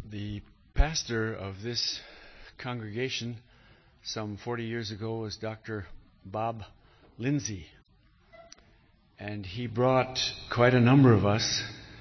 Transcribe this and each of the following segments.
The pastor of this congregation some 40 years ago was Dr. Bob Lindsay. And he brought quite a number of us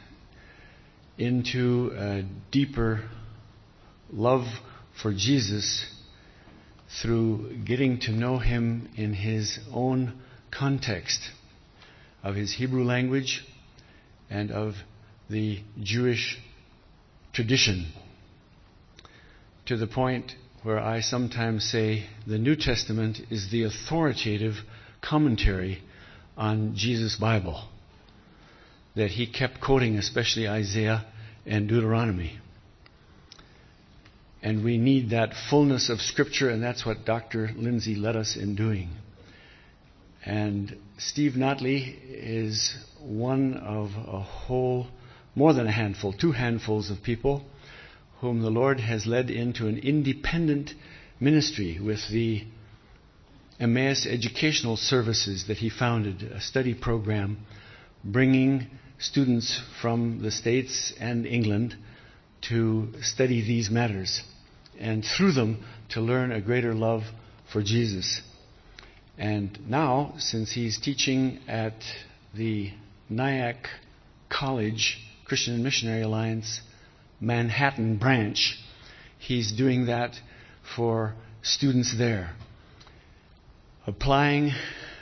into a deeper love for Jesus through getting to know him in his own context of his Hebrew language and of the Jewish tradition, to the point where I sometimes say the New Testament is the authoritative commentary on Jesus' Bible, that he kept quoting, especially Isaiah and Deuteronomy. And we need that fullness of Scripture, and that's what Dr. Lindsay led us in doing. And Steve Notley is one of a whole, more than a handful, 2 handfuls of people whom the Lord has led into an independent ministry with the Emmaus Educational Services that he founded, a study program bringing students from the States and England to study these matters, and through them to learn a greater love for Jesus. And now, since he's teaching at the Nyack College Christian and Missionary Alliance Manhattan branch, he's doing that for students there, applying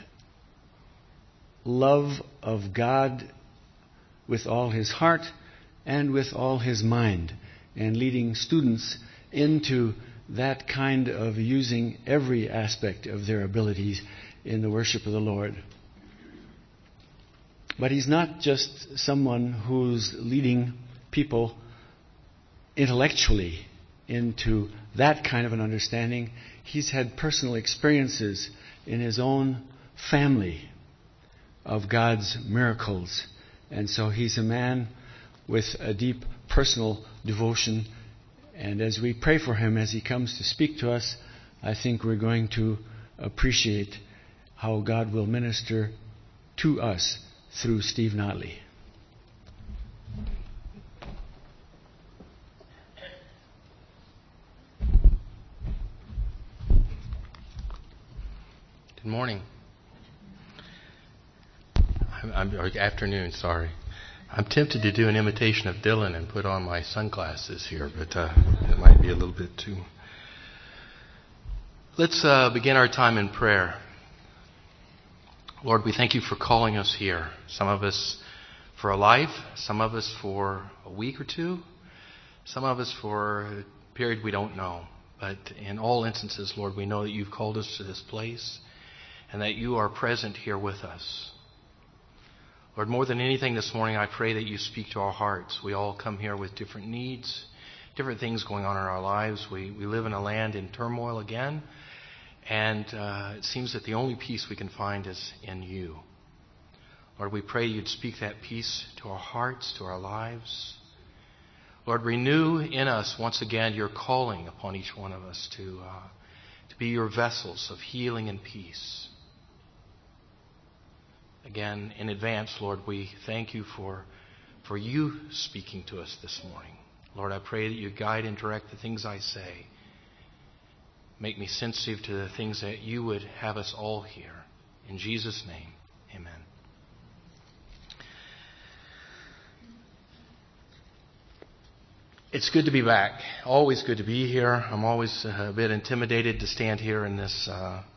love of God with all his heart and with all his mind, and leading students into that kind of using every aspect of their abilities in the worship of the Lord. But he's not just someone who's leading people intellectually into that kind of an understanding. He's had personal experiences in his own family of God's miracles. And so he's a man with a deep personal devotion. And as we pray for him as he comes to speak to us, I think we're going to appreciate how God will minister to us through Steve Notley. Good morning. Or afternoon, sorry. I'm tempted to do an imitation of Dylan and put on my sunglasses here, but it might be a little bit too. Let's begin our time in prayer. Lord, we thank you for calling us here. Some of us for a life, some of us for a week or two, some of us for a period we don't know. But in all instances, Lord, we know that you've called us to this place and that you are present here with us. Lord, more than anything this morning, I pray that you speak to our hearts. We all come here with different needs, different things going on in our lives. We live in a land in turmoil again, and it seems that the only peace we can find is in you. Lord, we pray you'd speak that peace to our hearts, to our lives. Lord, renew in us once again your calling upon each one of us to be your vessels of healing and peace. Again, in advance, Lord, we thank you for you speaking to us this morning. Lord, I pray that you guide and direct the things I say. Make me sensitive to the things that you would have us all hear. In Jesus' name, amen. It's good to be back. Always good to be here. I'm always a bit intimidated to stand here in this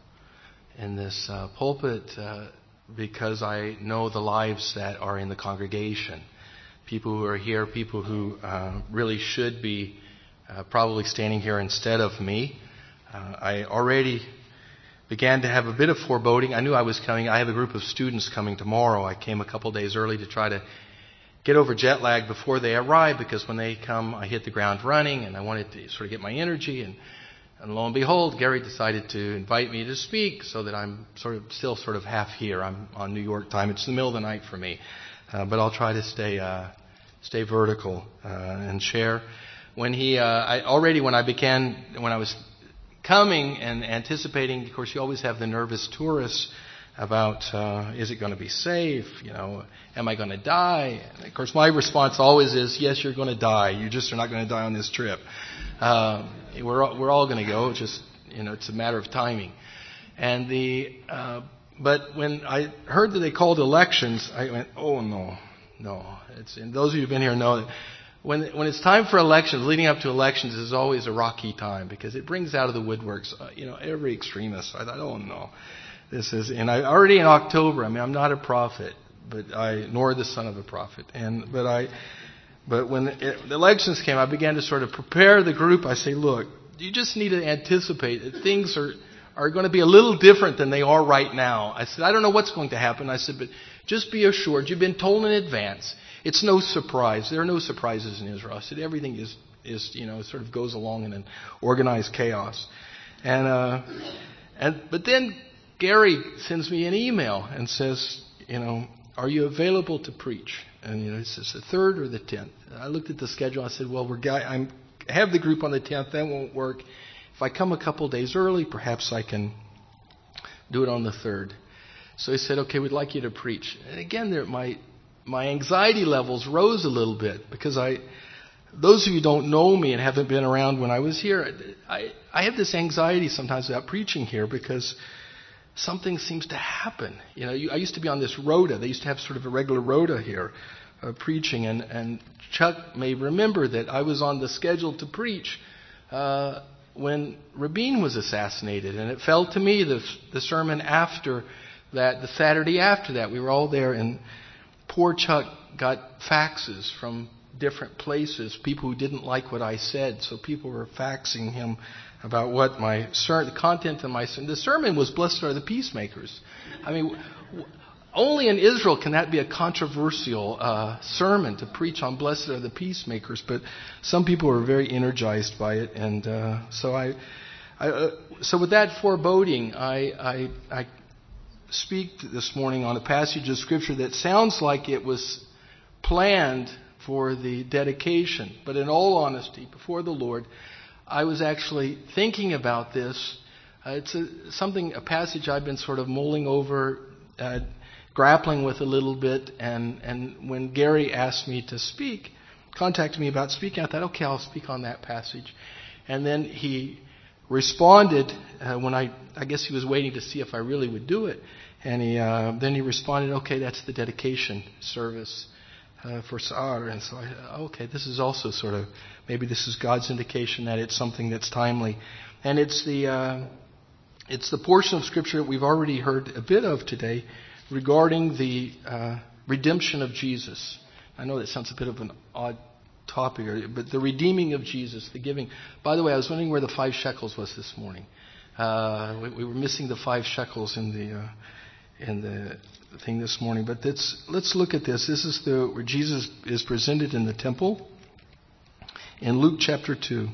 pulpit because I know the lives that are in the congregation. People who are here, people who really should be probably standing here instead of me. I already began to have a bit of foreboding. I knew I was coming. I have a group of students coming tomorrow. I came a couple days early to try to get over jet lag before they arrive, because when they come, I hit the ground running, and I wanted to sort of get my energy. And lo and behold, Gary decided to invite me to speak, so that I'm still half here. I'm on New York time. It's the middle of the night for me, but I'll try to stay vertical and share. When I was coming and anticipating, of course, you always have the nervous tourists about is it going to be safe? Am I going to die? And of course, my response always is, yes, you're going to die. You just are not going to die on this trip. We're all going to go. Just it's a matter of timing. And but when I heard that they called elections, I went, oh no. And those of you who've been here know that when it's time for elections, leading up to elections is always a rocky time because it brings out of the woodworks, every extremist. I thought, oh no. And I already in October. I'm not a prophet, nor the son of a prophet. But when the elections came, I began to sort of prepare the group. I say, look, you just need to anticipate that things are going to be a little different than they are right now. I said, I don't know what's going to happen. I said, but just be assured, you've been told in advance. It's no surprise. There are no surprises in Israel. I said, everything is sort of goes along in an organized chaos. But then Gary sends me an email and says, are you available to preach? And he says the 3rd or the 10th. I looked at the schedule. I said, well, I have the group on the 10th. That won't work. If I come a couple days early, perhaps I can do it on the 3rd. So he said, okay, we'd like you to preach. And again, my anxiety levels rose a little bit because those of you who don't know me and haven't been around when I was here, I have this anxiety sometimes about preaching here because something seems to happen. I used to be on this rota. They used to have sort of a regular rota here, preaching. And Chuck may remember that I was on the schedule to preach when Rabin was assassinated. And it fell to me the sermon after that, the Saturday after that. We were all there, and poor Chuck got faxes from different places, people who didn't like what I said. So people were faxing him about what the content of my sermon. The sermon was Blessed are the Peacemakers. Only in Israel can that be a controversial sermon to preach on Blessed are the Peacemakers. But some people were very energized by it, and so with that foreboding, I speak this morning on a passage of Scripture that sounds like it was planned for the dedication, but in all honesty, before the Lord, I was actually thinking about this. It's a passage I've been sort of mulling over, grappling with a little bit. And when Gary asked me to speak, contacted me about speaking, I thought, okay, I'll speak on that passage. And then he responded when I guess he was waiting to see if I really would do it. And then he responded, okay, that's the dedication service for Sa'ar. And so I thought, okay, this is also sort of, maybe this is God's indication that it's something that's timely. And it's the portion of Scripture that we've already heard a bit of today regarding the redemption of Jesus. I know that sounds a bit of an odd topic, but the redeeming of Jesus, the giving. By the way, I was wondering where the 5 shekels was this morning. We were missing the 5 shekels in the thing this morning. But let's look at this. This is where Jesus is presented in the temple in Luke chapter 2.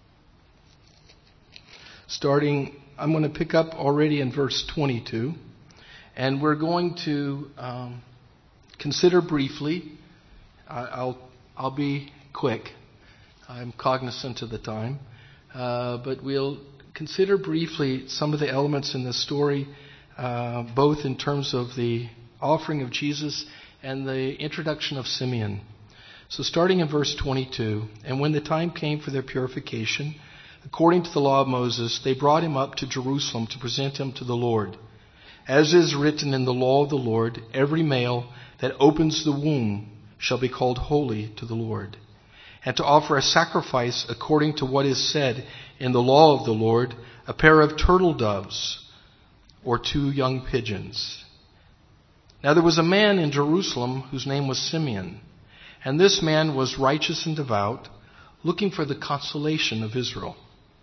I'm going to pick up already in verse 22, and we're going to consider briefly. I'll be quick. I'm cognizant of the time, but we'll consider briefly some of the elements in the story, both in terms of the offering of Jesus and the introduction of Simeon. So starting in verse 22, and when the time came for their purification, according to the law of Moses, they brought him up to Jerusalem to present him to the Lord. As is written in the law of the Lord, every male that opens the womb shall be called holy to the Lord. And to offer a sacrifice according to what is said in the law of the Lord, a pair of turtle doves or 2 young pigeons. Now there was a man in Jerusalem whose name was Simeon, and this man was righteous and devout, looking for the consolation of Israel.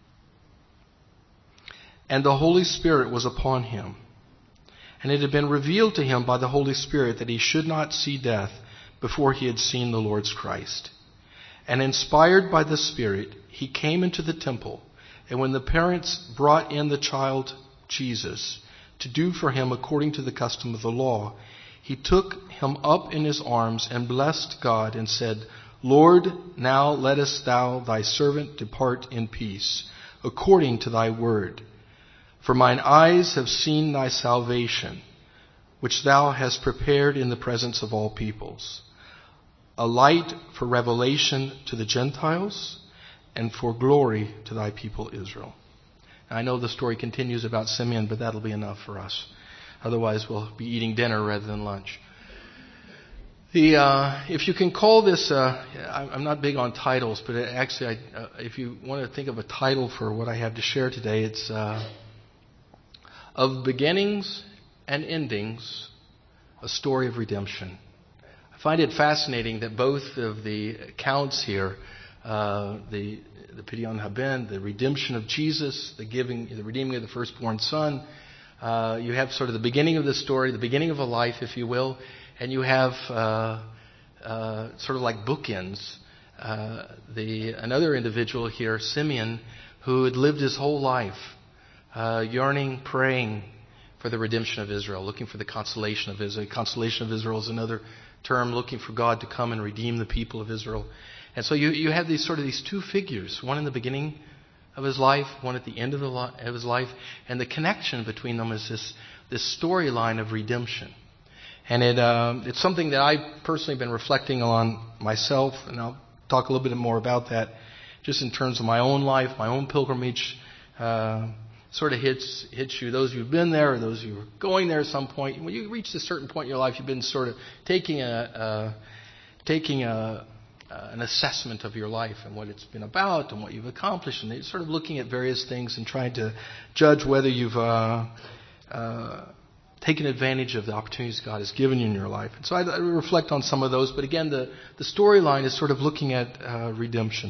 And the Holy Spirit was upon him. And it had been revealed to him by the Holy Spirit that he should not see death before he had seen the Lord's Christ. And inspired by the Spirit, he came into the temple. And when the parents brought in the child Jesus to do for him according to the custom of the law, he took him up in his arms and blessed God and said, Lord, now lettest thou thy servant depart in peace, according to thy word. For mine eyes have seen thy salvation, which thou hast prepared in the presence of all peoples, a light for revelation to the Gentiles and for glory to thy people Israel. I know the story continues about Simeon, but that'll be enough for us. Otherwise, we'll be eating dinner rather than lunch. If you can call this, I'm not big on titles, but actually, if you want to think of a title for what I have to share today, it's Of Beginnings and Endings, a Story of Redemption. I find it fascinating that both of the accounts here, the Pidyon Haben, the redemption of Jesus, the redeeming of the firstborn son, you have sort of the beginning of the story, the beginning of a life, if you will, and you have sort of like bookends. Another individual here, Simeon, who had lived his whole life yearning, praying for the redemption of Israel, looking for the consolation of Israel. Consolation of Israel is another term, looking for God to come and redeem the people of Israel. And so you have these two figures, one in the beginning of his life, one at the end of his life, and the connection between them is this storyline of redemption. And it's something that I've personally been reflecting on myself, and I'll talk a little bit more about that just in terms of my own life, my own pilgrimage. Sort of hits you, those who've been there or those who are going there at some point. When you reach a certain point in your life, you've been sort of taking an assessment of your life and what it's been about and what you've accomplished, and sort of looking at various things and trying to judge whether you've taken advantage of the opportunities God has given you in your life. And so I reflect on some of those, but again, the storyline is sort of looking at redemption.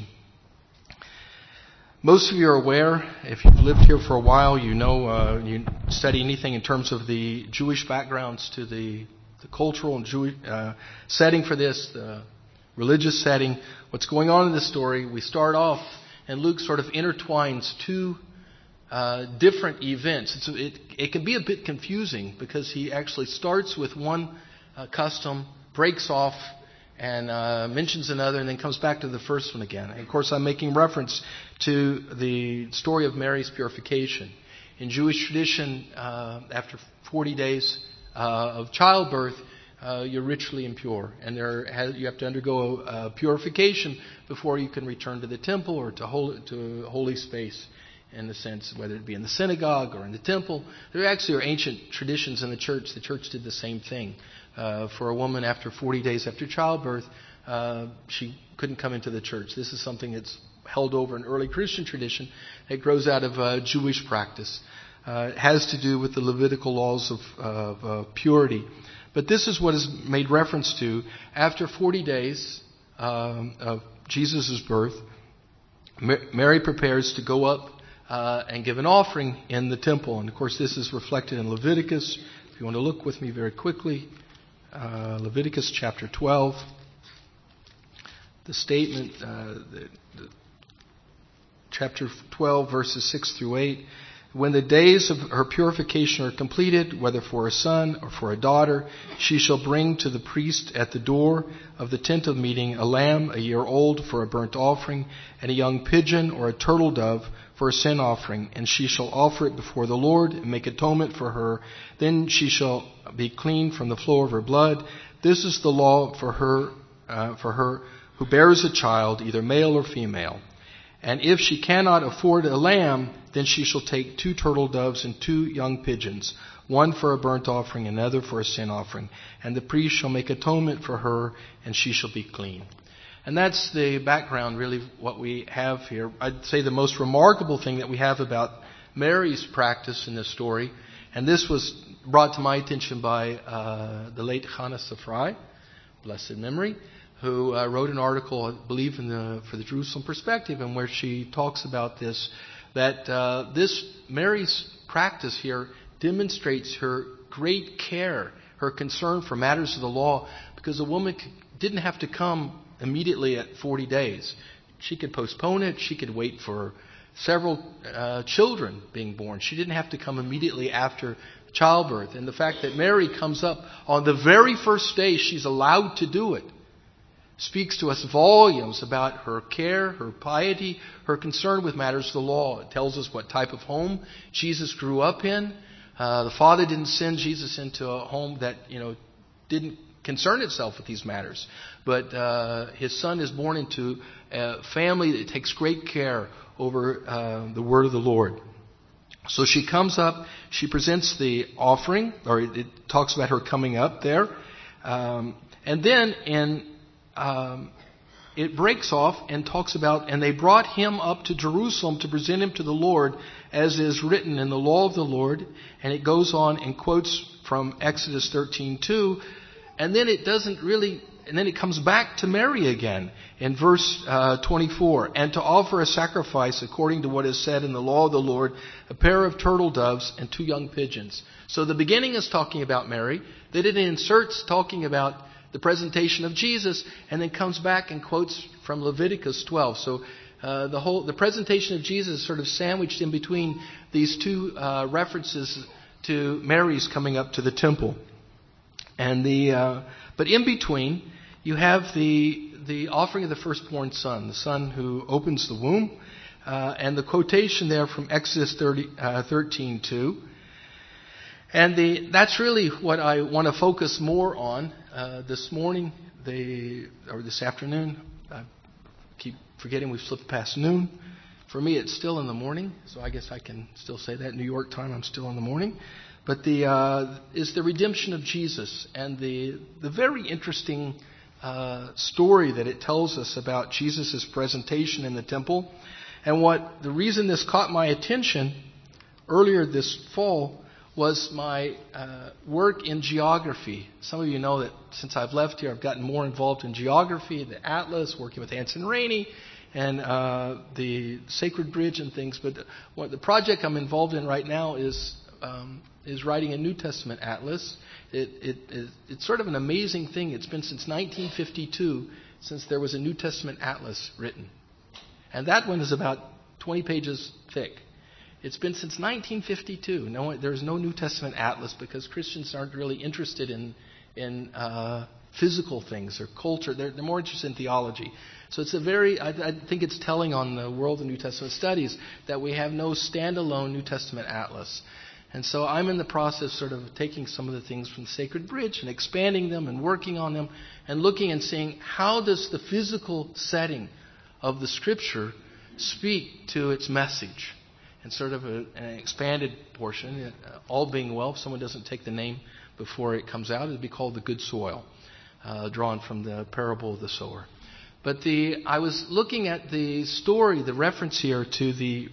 Most of you are aware, if you've lived here for a while, you know, you study anything in terms of the Jewish backgrounds to the cultural and Jewish setting for this, the religious setting. What's going on in this story, we start off, and Luke sort of intertwines two different events. It can be a bit confusing because he actually starts with one custom, breaks off, and mentions another, and then comes back to the first one again. And of course, I'm making reference to the story of Mary's purification. In Jewish tradition, after 40 days of childbirth, you're ritually impure, and you have to undergo purification before you can return to the temple or to a holy space, in the sense whether it be in the synagogue or in the temple. There actually are ancient traditions in the church. The church did the same thing. For a woman after 40 days after childbirth, she couldn't come into the church. This is something that's held over in early Christian tradition. It grows out of Jewish practice. It has to do with the Levitical laws of purity. But this is what is made reference to. After 40 days of Jesus' birth, Mary prepares to go up and give an offering in the temple. And of course, this is reflected in Leviticus. If you want to look with me very quickly, Leviticus chapter 12. The statement, chapter 12, verses 6 through 8. When the days of her purification are completed, whether for a son or for a daughter, she shall bring to the priest at the door of the tent of meeting a lamb a year old for a burnt offering, and a young pigeon or a turtle dove for a sin offering. And she shall offer it before the Lord and make atonement for her. Then she shall be clean from the flow of her blood. This is the law for her who bears a child, either male or female. And if she cannot afford a lamb, then she shall take 2 turtle doves and 2 young pigeons, one for a burnt offering, another for a sin offering. And the priest shall make atonement for her, and she shall be clean. And that's the background, really, what we have here. I'd say the most remarkable thing that we have about Mary's practice in this story, and this was brought to my attention by the late Hannah Safrai, blessed memory, who wrote an article, I believe, for the Jerusalem Perspective, and where she talks about this, that this Mary's practice here demonstrates her great care, her concern for matters of the law, because a woman didn't have to come immediately at 40 days. She could postpone it. She could wait for several children being born. She didn't have to come immediately after childbirth. And the fact that Mary comes up on the very first day she's allowed to do it speaks to us volumes about her care, her piety, her concern with matters of the law. It tells us what type of home Jesus grew up in. The Father didn't send Jesus into a home that, didn't concern itself with these matters. But His Son is born into a family that takes great care over the word of the Lord. So she comes up, she presents the offering, or it talks about her coming up there. And then it breaks off and talks about, and they brought him up to Jerusalem to present him to the Lord, as is written in the law of the Lord. And it goes on and quotes from Exodus 13:2. And then it doesn't really, and then it comes back to Mary again in verse 24. And to offer a sacrifice according to what is said in the law of the Lord, a pair of turtle doves and 2 young pigeons. So the beginning is talking about Mary. Then it inserts talking about the presentation of Jesus, and then comes back and quotes from Leviticus 12. So the presentation of Jesus is sort of sandwiched in between these 2 references to Mary's coming up to the temple. And but in between, you have the offering of the firstborn son, the son who opens the womb, and the quotation there from Exodus 13:2. And that's really what I want to focus more on this morning, or this afternoon. I keep forgetting we've slipped past noon. For me, it's still in the morning, so I guess I can still say that. New York time, I'm still in the morning. But is the redemption of Jesus and the very interesting story that it tells us about Jesus' presentation in the temple. And the reason this caught my attention earlier this fall was my work in geography. Some of you know that since I've left here, I've gotten more involved in geography, the Atlas, working with Anson Rainey, and the Sacred Bridge and things. But the project I'm involved in right now is writing a New Testament atlas. It's sort of an amazing thing. It's been since 1952 since there was a New Testament atlas written. And that one is about 20 pages thick. It's been since 1952. There's no New Testament atlas because Christians aren't really interested in physical things or culture. They're more interested in theology. So it's I think it's telling on the world of New Testament studies that we have no standalone New Testament atlas. And so I'm in the process sort of taking some of the things from the Sacred Bridge and expanding them and working on them and looking and seeing how does the physical setting of the Scripture speak to its message. And sort of an expanded portion, all being well, if someone doesn't take the name before it comes out, it would be called the good soil, drawn from the parable of the sower. But I was looking at the story, the reference here to the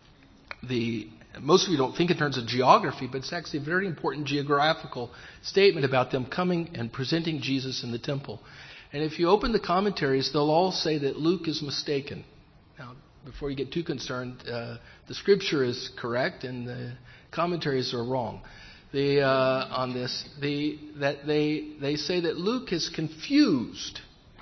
most of you don't think in terms of geography, but it's actually a very important geographical statement about them coming and presenting Jesus in the temple. And if you open the commentaries, they'll all say that Luke is mistaken. Now, before you get too concerned, the Scripture is correct and the commentaries are wrong. On this, that they say that Luke is confused.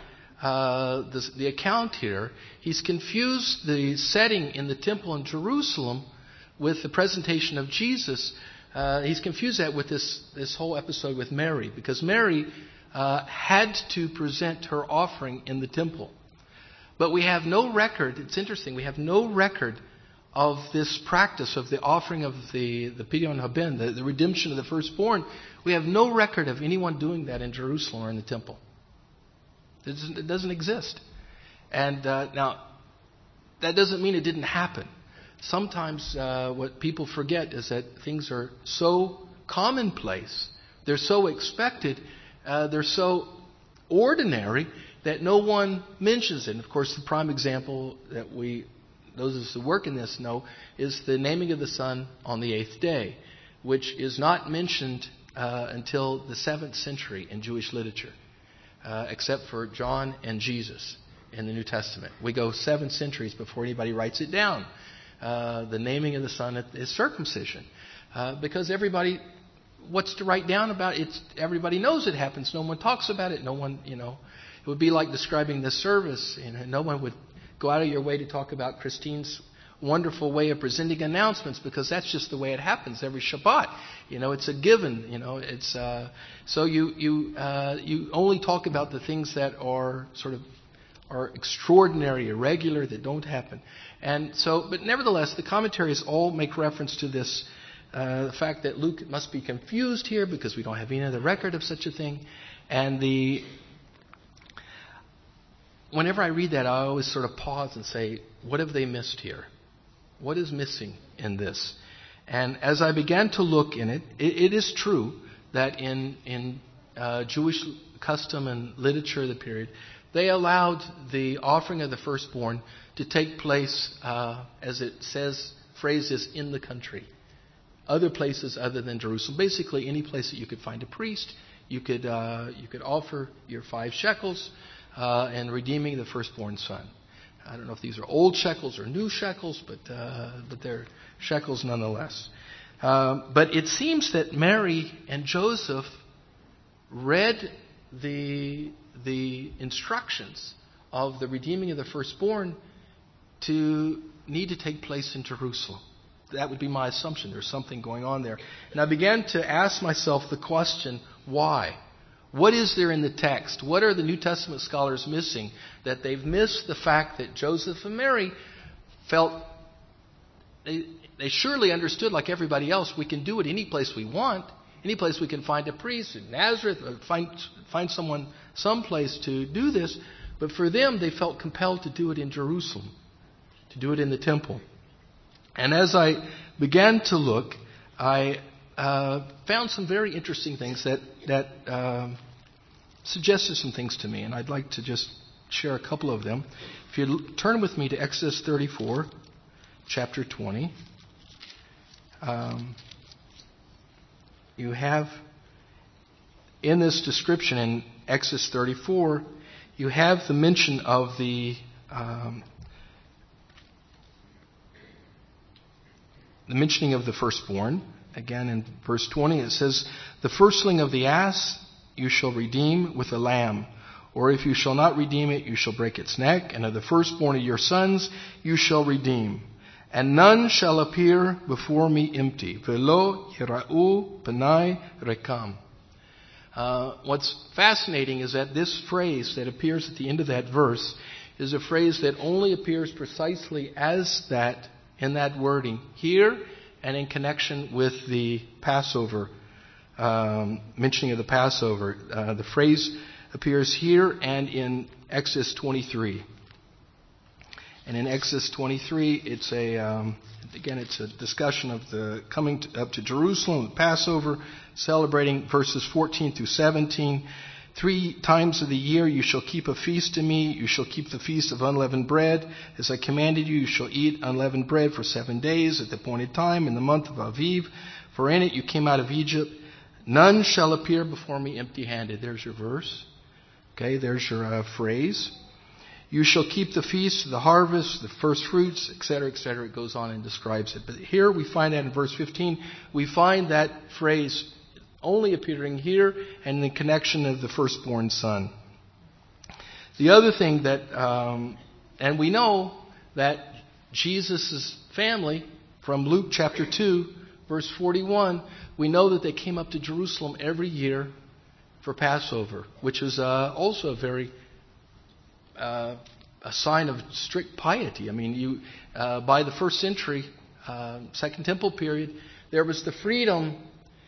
The account here, he's confused the setting in the temple in Jerusalem with the presentation of Jesus. He's confused that with this whole episode with Mary, because Mary had to present her offering in the temple. But we have no record, it's interesting, we have no record of this practice of the offering of the Pidyon Haben, the redemption of the firstborn. We have no record of anyone doing that in Jerusalem or in the temple. It doesn't exist. And now, that doesn't mean it didn't happen. Sometimes what people forget is that things are so commonplace, they're so expected, they're so ordinary that no one mentions it. And of course, the prime example that those of us who work in this know is the naming of the Son on the 8th day, which is not mentioned until the 7th century in Jewish literature, except for John and Jesus in the New Testament. We go 7 centuries before anybody writes it down. The naming of the Son is circumcision. Because everybody, what's to write down about it? Everybody knows it happens. No one talks about it. No one, it would be like describing the service. No one would go out of your way to talk about Christine's wonderful way of presenting announcements, because that's just the way it happens every Shabbat. It's a given. It's so you only talk about the things that are extraordinary, irregular, that don't happen. And so, but nevertheless, the commentaries all make reference to this the fact that Luke must be confused here because we don't have any other record of such a thing. And whenever I read that, I always sort of pause and say, what have they missed here? What is missing in this? And as I began to look in it, it is true that in Jewish custom and literature of the period, they allowed the offering of the firstborn to take place, as it says, phrases in the country. Other places other than Jerusalem. Basically, any place that you could find a priest, you could offer your 5 shekels and redeeming the firstborn son. I don't know if these are old shekels or new shekels, but they're shekels nonetheless. But it seems that Mary and Joseph read the instructions of the redeeming of the firstborn to need to take place in Jerusalem. That would be my assumption. There's something going on there. And I began to ask myself the question, why? What is there in the text? What are the New Testament scholars missing? That they've missed the fact that Joseph and Mary felt they surely understood, like everybody else, we can do it any place we want. Any place we can find a priest in Nazareth, or find someone someplace to do this. But for them, they felt compelled to do it in Jerusalem, to do it in the temple. And as I began to look, I found some very interesting things that suggested some things to me. And I'd like to just share a couple of them. If you turn with me to Exodus 34, chapter 20. You have in this description in Exodus 34, you have the mention of the mentioning of the firstborn. Again, in verse 20, it says, "The firstling of the ass you shall redeem with a lamb. Or if you shall not redeem it, you shall break its neck. And of the firstborn of your sons you shall redeem. And none shall appear before me empty. Velo yira'u panai rekam." What's fascinating is that this phrase that appears at the end of that verse is a phrase that only appears precisely as that in that wording here and in connection with the Passover, mentioning of the Passover. The phrase appears here and in Exodus 23. And in Exodus 23, it's a discussion of the coming up to Jerusalem, the Passover, celebrating verses 14 through 17. 3 times of the year you shall keep a feast to me. You shall keep the feast of unleavened bread. As I commanded you, you shall eat unleavened bread for 7 days at the appointed time in the month of Aviv. For in it you came out of Egypt. None shall appear before me empty-handed. There's your verse. Okay, there's your phrase. You shall keep the feast of the harvest, the first fruits, etc., etc. It goes on and describes it. But here we find that in verse 15, we find that phrase only appearing here and in the connection of the firstborn son. The other thing that, and we know that Jesus' family, from Luke chapter 2, verse 41, we know that they came up to Jerusalem every year for Passover, which is also a very a sign of strict piety. I mean, by the first century, Second Temple period, there was the freedom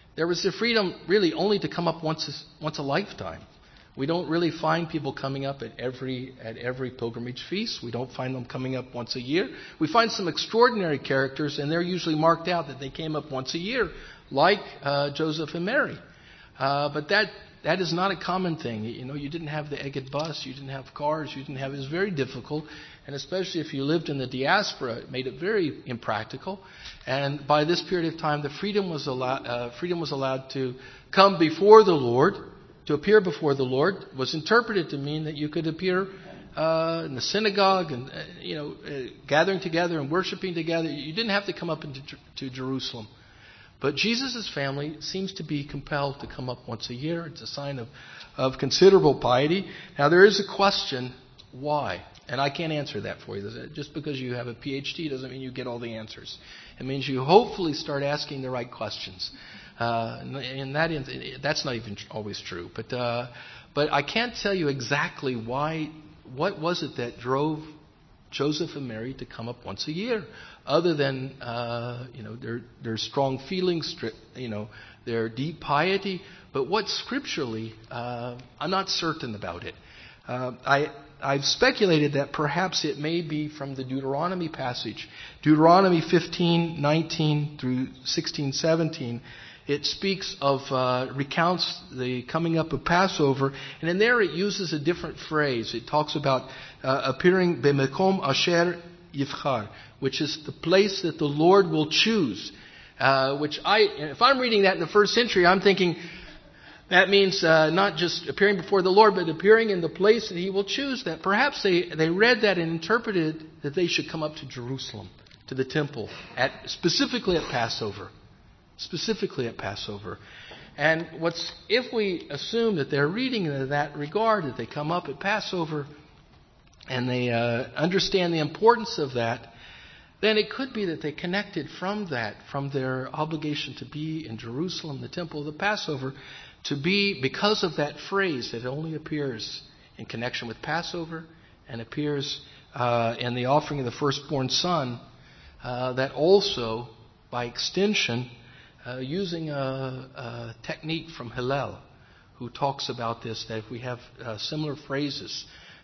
really only to come up once a lifetime. We don't really find people coming up at every pilgrimage feast. We don't find them coming up once a year. We find some extraordinary characters, and they're usually marked out that they came up once a year, like Joseph and Mary. But that is not a common thing. You know, you didn't have the Egged bus, you didn't have cars, it was very difficult. And especially if you lived in the diaspora, it made it very impractical. And by this period of time, the freedom was allowed to come before the Lord, to appear before the Lord, was interpreted to mean that you could appear in the synagogue and gathering together and worshiping together. You didn't have to come up to Jerusalem. But Jesus' family seems to be compelled to come up once a year. It's a sign of considerable piety. Now, there is a question, why? And I can't answer that for you. Just because you have a PhD doesn't mean you get all the answers. It means you hopefully start asking the right questions. And that's not even always true. But I can't tell you exactly why. What was it that drove Joseph and Mary to come up once a year, other than their strong feelings, their deep piety. But what scripturally, I'm not certain about it. I've speculated that perhaps it may be from the Deuteronomy passage, Deuteronomy 15:19 through 16:17. It speaks of, recounts the coming up of Passover, and in there it uses a different phrase. It talks about appearing b'mekom asher yivchar, which is the place that the Lord will choose. If I'm reading that in the first century, I'm thinking that means not just appearing before the Lord, but appearing in the place that He will choose. That perhaps they read that and interpreted that they should come up to Jerusalem, to the temple, specifically at Passover. And if we assume that they're reading in that regard, that they come up at Passover and they understand the importance of that, then it could be that they connected from their obligation to be in Jerusalem, the temple of the Passover, to be, because of that phrase that only appears in connection with Passover and appears in the offering of the firstborn son, that also, by extension, using a technique from Hillel, who talks about this, that if we have similar phrases,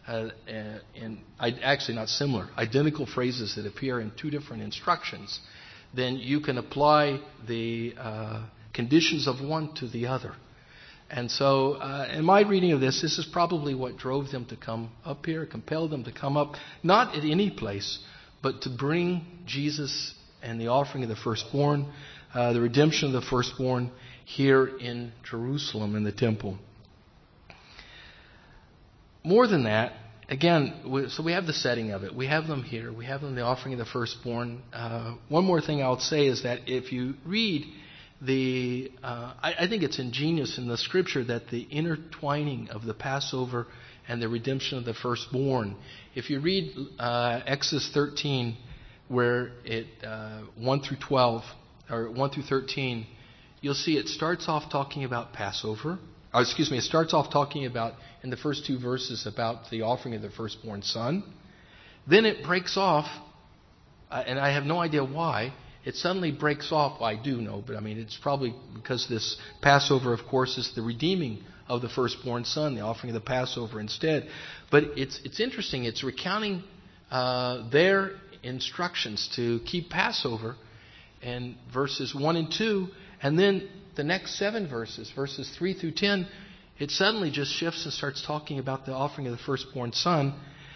identical phrases that appear in two different instructions, then you can apply the conditions of one to the other. And so, in my reading of this is probably what drove them to come up here, compelled them to come up, not at any place, but to bring Jesus and the offering of the firstborn, the redemption of the firstborn here in Jerusalem in the temple. More than that, again, so we have the setting of it. We have them here. We have them the offering of the firstborn. One more thing I'll say is that if you read I think it's ingenious in the Scripture that the intertwining of the Passover and the redemption of the firstborn. If you read Exodus 13, where 1 through 12, or 1 through 13, you'll see it starts off talking about Passover. It starts off talking about, in the first two verses, about the offering of the firstborn son. Then it breaks off, and I have no idea why. It suddenly breaks off. Well, I do know, but it's probably because this Passover, of course, is the redeeming of the firstborn son, the offering of the Passover instead. But it's interesting. It's recounting their instructions to keep Passover in verses 1 and 2, and then the next 7 verses 3 through 10, it suddenly just shifts and starts talking about the offering of the firstborn son.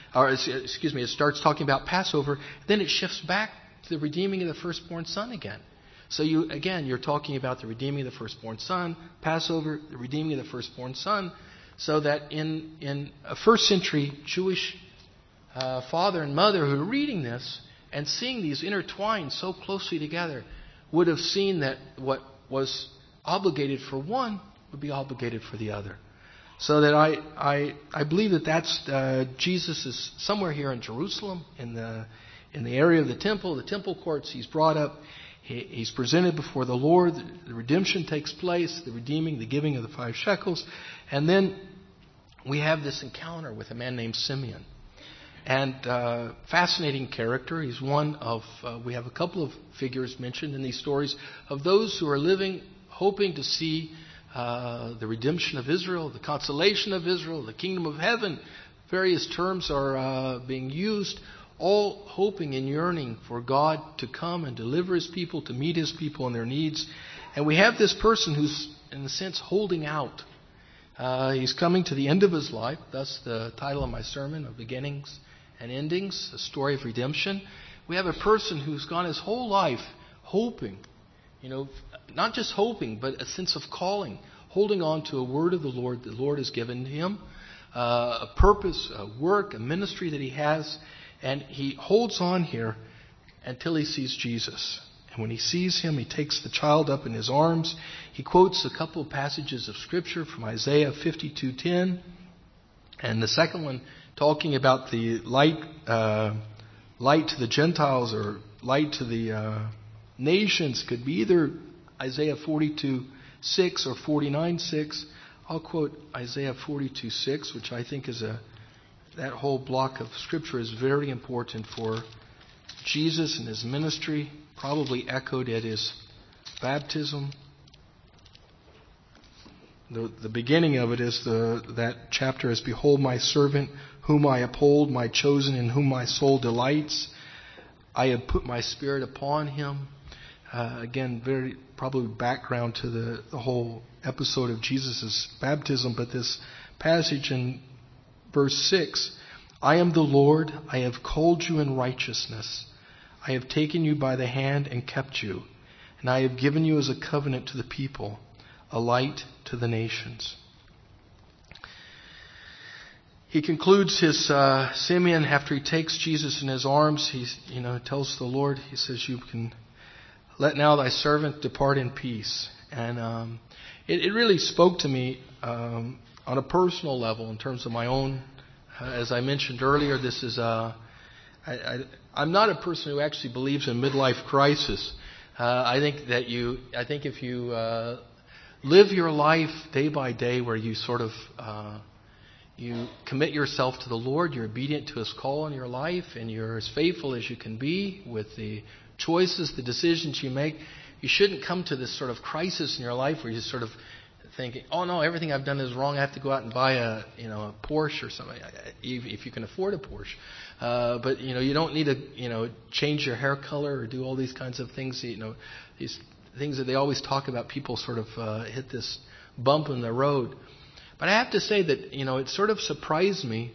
It starts talking about Passover, then it shifts back to the redeeming of the firstborn son again. So you're talking about the redeeming of the firstborn son, Passover, the redeeming of the firstborn son, so that in a first century Jewish father and mother who are reading this and seeing these intertwined so closely together would have seen that what was obligated for one would be obligated for the other. So that I believe that's Jesus is somewhere here in Jerusalem, in the area of the temple courts. He's brought up, he's presented before the Lord. The redemption takes place, the redeeming, the giving of the 5 shekels. And then we have this encounter with a man named Simeon. And fascinating character. He's one of, we have a couple of figures mentioned in these stories of those who are living, hoping to see the redemption of Israel, the consolation of Israel, the kingdom of heaven. Various terms are being used, all hoping and yearning for God to come and deliver His people, to meet His people in their needs. And we have this person who's, in a sense, holding out. He's coming to the end of his life, thus the title of my sermon, of Beginnings and Endings, a story of redemption. We have a person who's gone his whole life hoping, not just hoping, but a sense of calling, holding on to a word of the Lord has given him, a purpose, a work, a ministry that he has, and he holds on here until he sees Jesus. And when he sees Him, he takes the child up in his arms. He quotes a couple of passages of Scripture from Isaiah 52:10, and the second one talking about the light to the Gentiles or light to the nations could be either Isaiah 42:6 or 49:6. I'll quote Isaiah 42:6, which I think is that whole block of Scripture is very important for Jesus and his ministry, probably echoed at his baptism. The beginning of it is that chapter is, "Behold my servant, whom I uphold, my chosen, in whom my soul delights. I have put my spirit upon him." Again, very probably background to the whole episode of Jesus' baptism. But this passage in verse 6, "I am the Lord, I have called you in righteousness. I have taken you by the hand and kept you, and I have given you as a covenant to the people, a light to the nations." He concludes his Simeon after he takes Jesus in his arms. He tells the Lord, he says, "You can let now thy servant depart in peace." And it really spoke to me on a personal level in terms of my own. As I mentioned earlier, this is I'm not a person who actually believes in midlife crisis. I think if you live your life day by day, where you sort of you commit yourself to the Lord, you're obedient to his call in your life, and you're as faithful as you can be with the choices, the decisions you make, you shouldn't come to this sort of crisis in your life where you're sort of thinking, "Oh no, everything I've done is wrong. I have to go out and buy a Porsche or something," if you can afford a Porsche. But you don't need to change your hair color or do all these kinds of things. These things that they always talk about. People sort of hit this bump in the road. But I have to say that it sort of surprised me.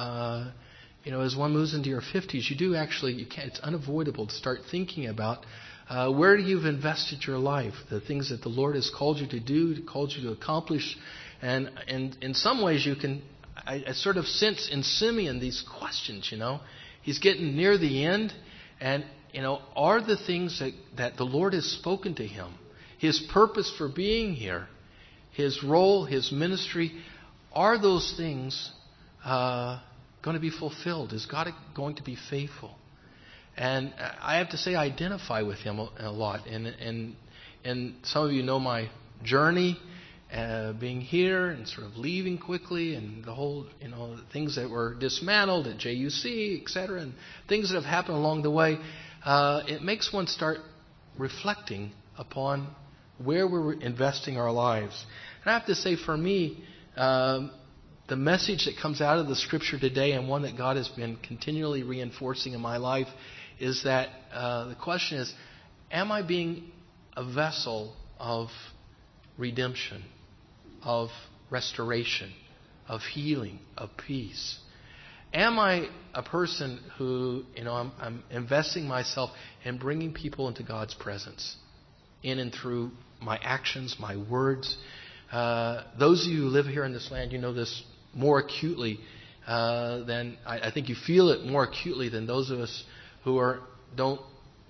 As one moves into your 50s, you do actually it's unavoidable to start thinking about where you've invested your life, the things that the Lord has called you to do, called you to accomplish. And in some ways I sort of sense in Simeon these questions, He's getting near the end, and, are the things that the Lord has spoken to him, his purpose for being here, his role, his ministry, are those things going to be fulfilled? Is God going to be faithful? And I have to say, I identify with him a lot. And some of you know my journey, being here and sort of leaving quickly, and the whole, things that were dismantled at JUC, etc., and things that have happened along the way. It makes one start reflecting upon where we're investing our lives. And I have to say, for me, the message that comes out of the Scripture today, and one that God has been continually reinforcing in my life, is that the question is, am I being a vessel of redemption, of restoration, of healing, of peace? Am I a person who, I'm investing myself in bringing people into God's presence, in and through my actions, my words? Those of you who live here in this land, you know this more acutely than I think you feel it more acutely than those of us who don't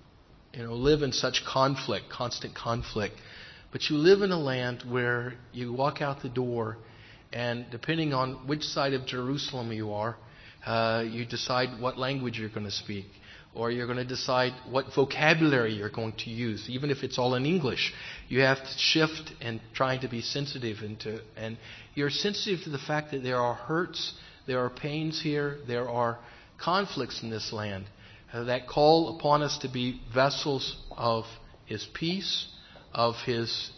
live in such conflict, constant conflict. But you live in a land where you walk out the door, and depending on which side of Jerusalem you are, you decide what language you're going to speak, or you're going to decide what vocabulary you're going to use. Even if it's all in English, you have to shift and trying to be sensitive and you're sensitive to the fact that there are hurts, there are pains here, there are conflicts in this land that call upon us to be vessels of His peace, of His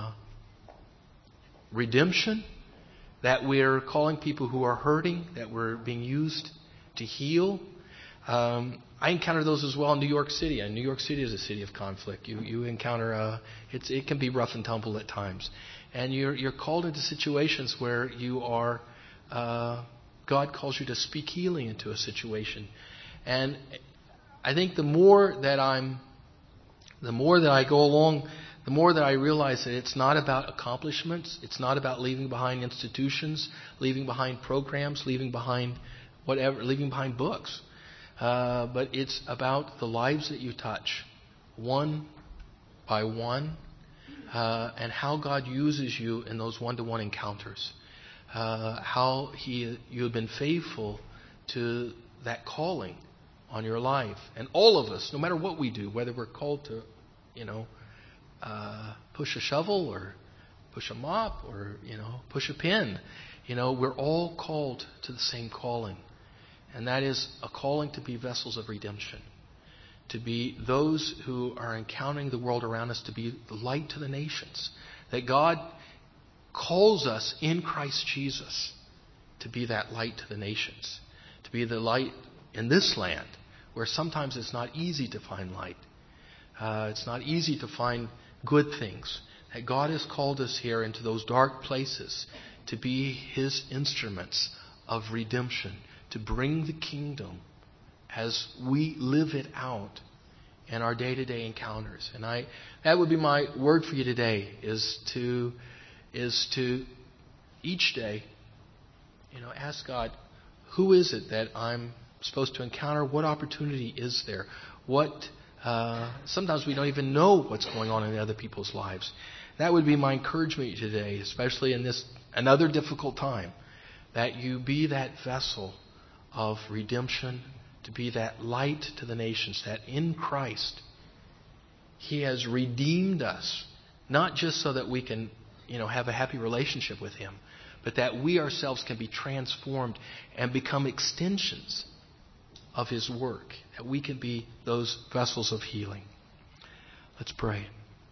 redemption, that we're calling people who are hurting, that we're being used to heal. I encounter those as well in New York City. And New York City is a city of conflict. You encounter it can be rough and tumble at times, and you're called into situations where you are. God calls you to speak healing into a situation, and I think the more that I go along, the more that I realize that it's not about accomplishments. It's not about leaving behind institutions, leaving behind programs, leaving behind whatever, leaving behind books. But it's about the lives that you touch, one by one, and how God uses you in those one-to-one encounters. How you have been faithful to that calling on your life. And all of us, no matter what we do, whether we're called to, push a shovel or push a mop or, push a pin, we're all called to the same calling. And that is a calling to be vessels of redemption. To be those who are encountering the world around us, to be the light to the nations. That God calls us in Christ Jesus to be that light to the nations. To be the light in this land where sometimes it's not easy to find light. It's not easy to find good things. That God has called us here into those dark places to be His instruments of redemption, to bring the kingdom as we live it out in our day-to-day encounters. And that would be my word for you today, is to each day, ask God, who is it that I'm supposed to encounter? What opportunity is there? Sometimes we don't even know what's going on in other people's lives. That would be my encouragement today, especially in this another difficult time, that you be that vessel of redemption, to be that light to the nations, that in Christ He has redeemed us, not just so that we can, have a happy relationship with Him, but that we ourselves can be transformed and become extensions of His work, that we can be those vessels of healing. Let's pray.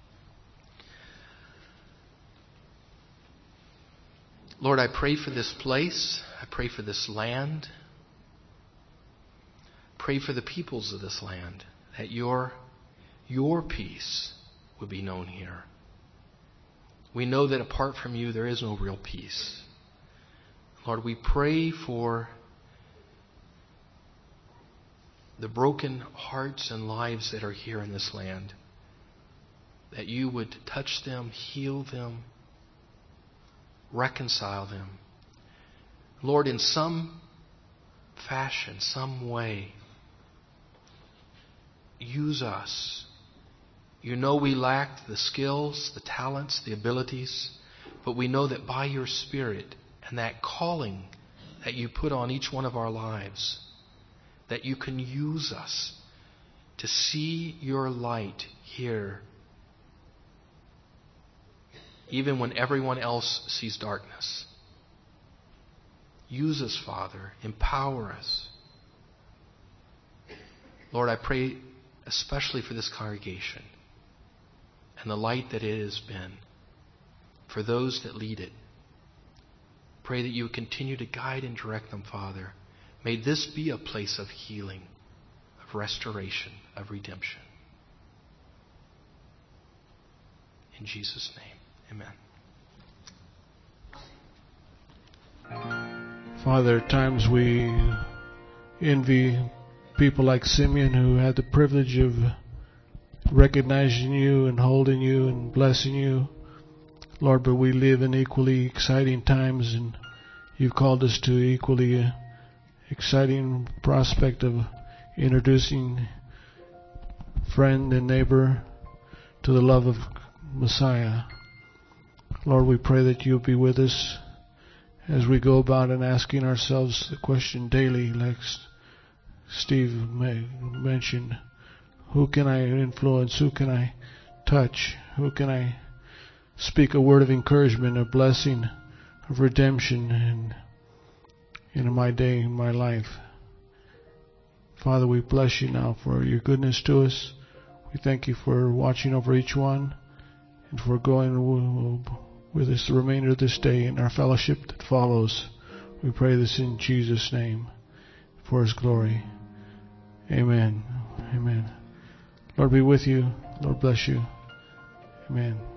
Lord, I pray for this place. I pray for this land. Pray for the peoples of this land, that your peace would be known here. We know that apart from you, there is no real peace. Lord, we pray for the broken hearts and lives that are here in this land, that you would touch them, heal them, reconcile them. Lord, in some fashion, some way, use us. You know we lack the skills, the talents, the abilities, but we know that by your Spirit and that calling that you put on each one of our lives, that you can use us to see your light here, even when everyone else sees darkness. Use us, Father. Empower us. Lord, I pray especially for this congregation and the light that it has been, for those that lead it. Pray that you would continue to guide and direct them, Father. May this be a place of healing, of restoration, of redemption. In Jesus' name, amen. Father, at times we envy people like Simeon who had the privilege of recognizing you and holding you and blessing you. Lord, but we live in equally exciting times, and you've called us to equally exciting prospect of introducing friend and neighbor to the love of Messiah. Lord, we pray that you'll be with us as we go about and asking ourselves the question daily, like Steve mentioned, who can I influence? Who can I touch? Who can I speak a word of encouragement, a blessing, of redemption in my day, in my life? Father, we bless you now for your goodness to us. We thank you for watching over each one and for going with us the remainder of this day in our fellowship that follows. We pray this in Jesus' name for His glory. Amen. Amen. Lord be with you. Lord bless you. Amen.